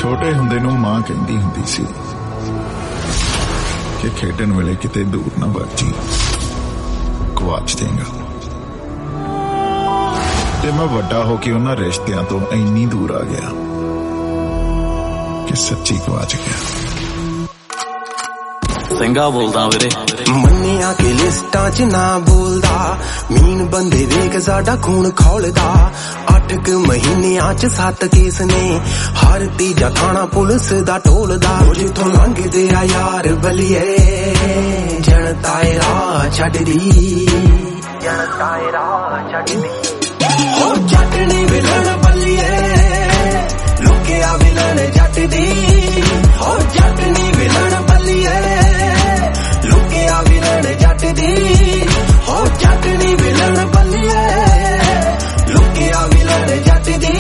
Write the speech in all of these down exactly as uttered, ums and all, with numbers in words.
छोटे हुंदे नूं मां कहंदी हुंदी सी कि खेडण वेले किते दूर ना वग जी, गवाच देंगा। ते मैं वड्डा हो के उन्हां रिश्तियां तो इन्नी दूर आ गया कि सच्ची गवाच गया। सिंगा बोलदा वीरे मन्निया के लिस्टां च ना बोलदा, मीन बंदे वेख साडा खून खौलदा। अठ क महीनियां च सत्त केस ने, हर तीजा थाना पुलिस दा टोलदा। जिथों लंघदे आ यार बलिए, जनता ए राह छड्डदी, जनता ए राह छड्डदी। हो जट नी विलन बलिए, लुकिया विलन जट दी। हो जट नी विलन बलिए, लुकिया विलन जट दी। हो जट नी विलन बलिए, लुकिया विलन जट दी।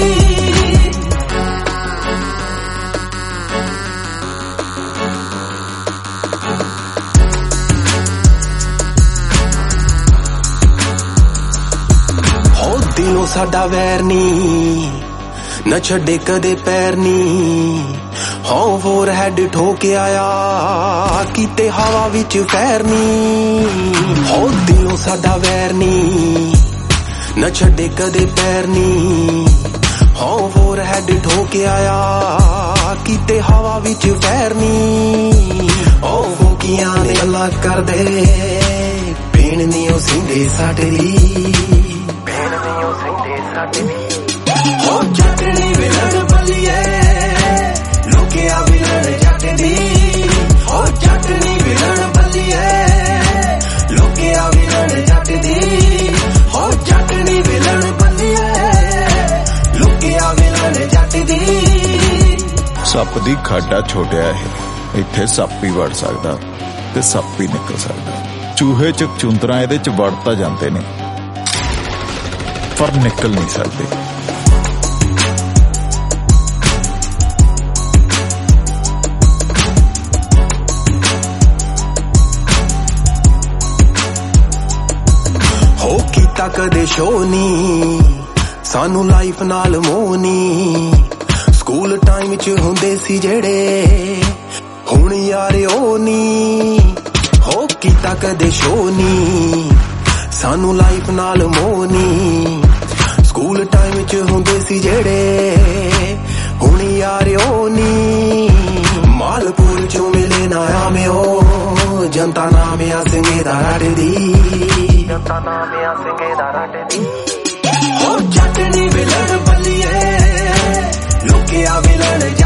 हो दिलों साडा वैर नी, न छड्डे कदे पैर नी। हो फोर हैड ठोके आया, कीते हवा विच फैर नी। हो दिलों साडा वैर नी, न छड्डे कदे पैर नी। हो फोर हैड ठोके आया, कीते हवा विच फैर नी। ओ फुकियां दे गल्लां करदे, भेण नी ओ सिंधे साडरी, भेण नी ओ सिंधे साडरी। हो जट नी विलन बलिए, लुकिया विलन जट दी। हो जट नी विलन बलिए, लुकिया विलन जट दी। हो जट नी विलन बलिए, लुकिया विलन जट दी। सप दी खाडा छोटिया है, इत्थे सप ही वड़ सकदा ते सप ही निकल सकदा। चूहे च चुंदरा इहदे च वड़ तां जांदे ने, पर निकल नहीं सकदे। हो कीता कदे शो नी, सानू लाइफ नाल मोह नी। स्कूल टाइम च हुंदे सी जेड़े, हुण यार ओ नी। हो कीता कदे शो नी, सानू लाइफ नाल मोह नी। स्कूल टाइम च हुंदे सी जेड़े, हुण यार ओ नी। मालपुर चों मिले ना आमे ओ, जनता नाम आ सिंगे दा रटदी, जनता नाम आ सिंगे दा रटदी। हो जट नी विलन बलिए, लुकिया विलन